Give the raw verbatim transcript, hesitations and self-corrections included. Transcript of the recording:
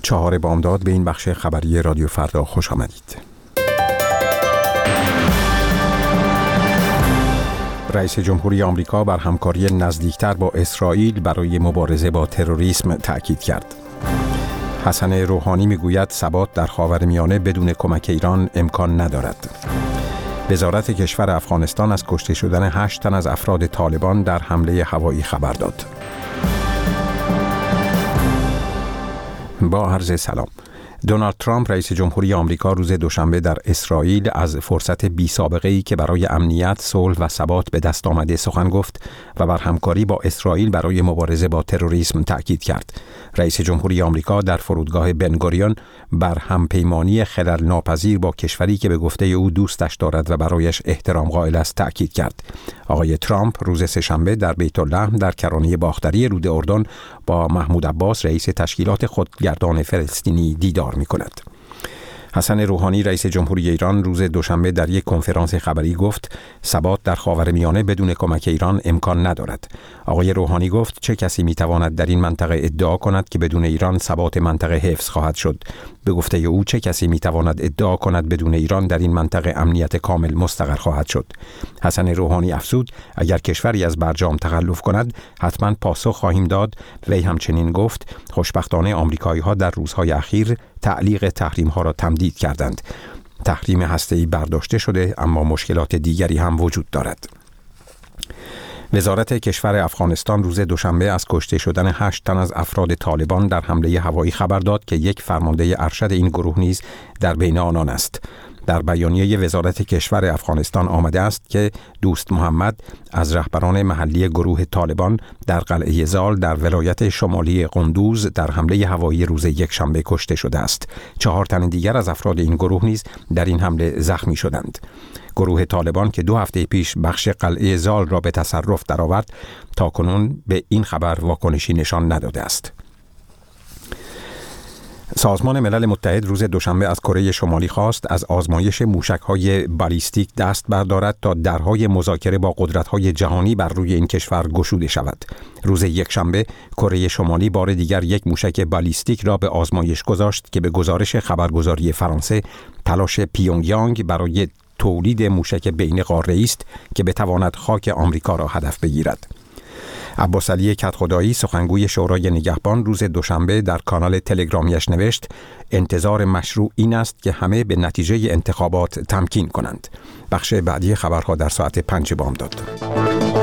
چهار بامداد به این بخش خبری رادیو فردا خوش آمدید. رئیس جمهوری آمریکا بر همکاری نزدیکتر با اسرائیل برای مبارزه با تروریسم تأکید کرد. حسن روحانی میگوید ثبات در خاورمیانه بدون کمک ایران امکان ندارد. وزارت کشور افغانستان از کشته شدن هشت تن از افراد طالبان در حمله هوایی خبر داد. با عرض سلام. دونالد ترامپ رئیس جمهوری آمریکا روز دوشنبه در اسرائیل از فرصت بی سابقه‌ای که برای امنیت، صلح و ثبات به دست آمده سخن گفت و بر همکاری با اسرائیل برای مبارزه با تروریسم تأکید کرد. رئیس جمهوری آمریکا در فرودگاه بنگوریون بر همپیمانی خلل ناپذیر با کشوری که به گفته او دوستش دارد و برایش احترام قائل است تأکید کرد. آقای ترامپ روز سه‌شنبه در بیت لحم در کرانه باختری رود اردن با محمود عباس رئیس تشکیلات خودگردان فلسطینی دیدار می کند. حسن روحانی رئیس جمهوری ایران روز دوشنبه در یک کنفرانس خبری گفت ثبات در خاورمیانه بدون کمک ایران امکان ندارد. آقای روحانی گفت چه کسی میتواند در این منطقه ادعا کند که بدون ایران ثبات منطقه حفظ خواهد شد؟ به گفته او چه کسی میتواند ادعا کند بدون ایران در این منطقه امنیت کامل مستقر خواهد شد؟ حسن روحانی افزود اگر کشوری از برجام تخلف کند حتما پاسخ خواهیم داد. وی همچنین گفت خوشبختانه آمریکایی‌ها در روزهای اخیر تعلیق تحریم‌ها را تمدید کردند. تحریم هسته‌ای برداشته شده اما مشکلات دیگری هم وجود دارد. وزارت کشور افغانستان روز دوشنبه از کشته شدن هشت تن از افراد طالبان در حمله هوایی خبر داد که یک فرمانده ارشد این گروه نیز در بین آنان است. در بیانیه وزارت کشور افغانستان آمده است که دوست محمد از رهبران محلی گروه طالبان در قلعه زال در ولایت شمالی قندوز در حمله هوایی روز یکشنبه کشته شده است. چهار تن دیگر از افراد این گروه نیز در این حمله زخمی شدند. گروه طالبان که دو هفته پیش بخش قلعه زال را به تصرف درآورد تاکنون به این خبر واکنشی نشان نداده است. سازمان ملل متحد روز دوشنبه از کره شمالی خواست از آزمایش موشک‌های بالیستیک دست بردارد تا درهای مذاکره با قدرت‌های جهانی بر روی این کشور گشوده شود. روز یکشنبه کره شمالی بار دیگر یک موشک بالیستیک را به آزمایش گذاشت که به گزارش خبرگزاری فرانسه تلاش پیونگیانگ برای تولید موشک بین قاره‌ای است که بتواند خاک آمریکا را هدف بگیرد. عباس علی کدخدایی سخنگوی شورای نگهبان روز دوشنبه در کانال تلگرامیش نوشت انتظار مشروع این است که همه به نتیجه انتخابات تمکین کنند. بخش بعدی خبرها در ساعت پنج بامداد.